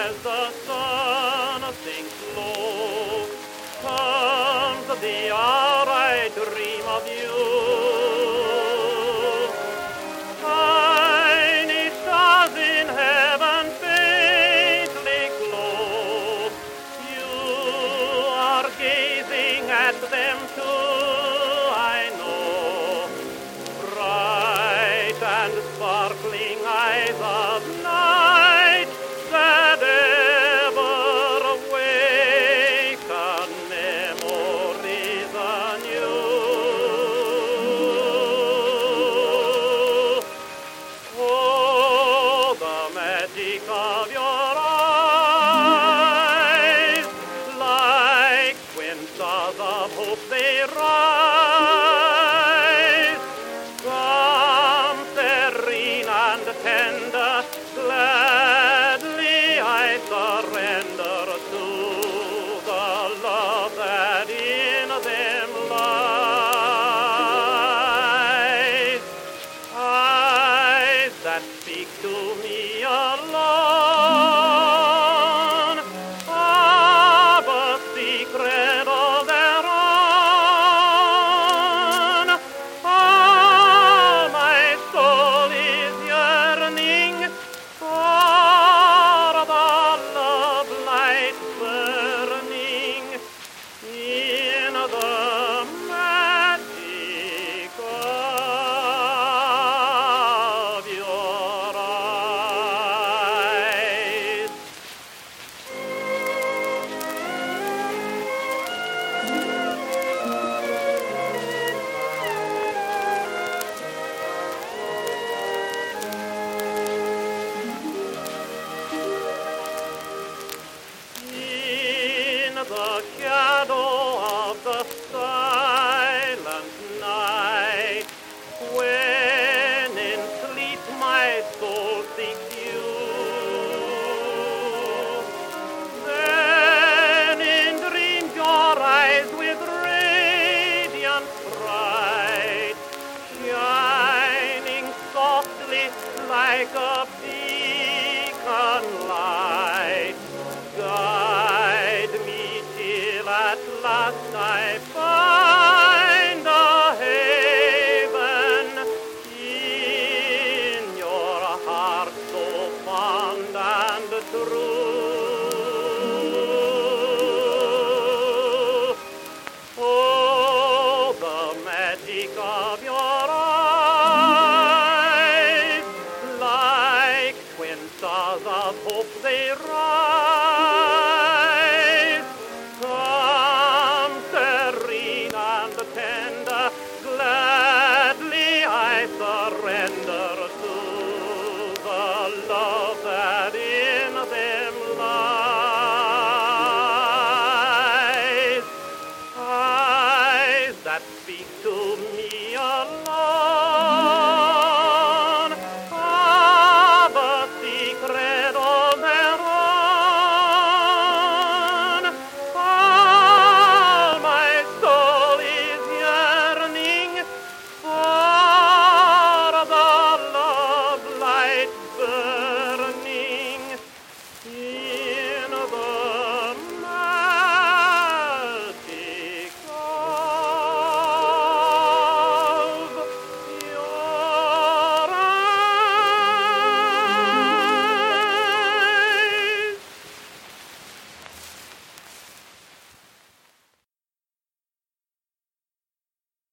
as the sun sinks low, comes the hour I dream of you. Tiny stars in heaven faintly glow. You are gazing at them too, I know. Bright and sparkling eyes of night that ever awaken memories anew. Oh, the magic of your eyes, like twin stars of hope they rise. Come serene and tender, gladly I surrender to the love that in them lies. Eyes that speak to me alone of a secret all their own. All my soul is yearning for the love light burning in the magic of your eyes. In the shadow of the silent night, when in sleep my soul seeks you, then in dreams your eyes with radiant bright, shining softly like a beacon light, guide me till at last I find a haven in your heart so fond and true. Oh, the magic of your eyes, like twin stars of hope they rise. Come serene and tender, gladly I surrender to the love that in them lies. Eyes that speak to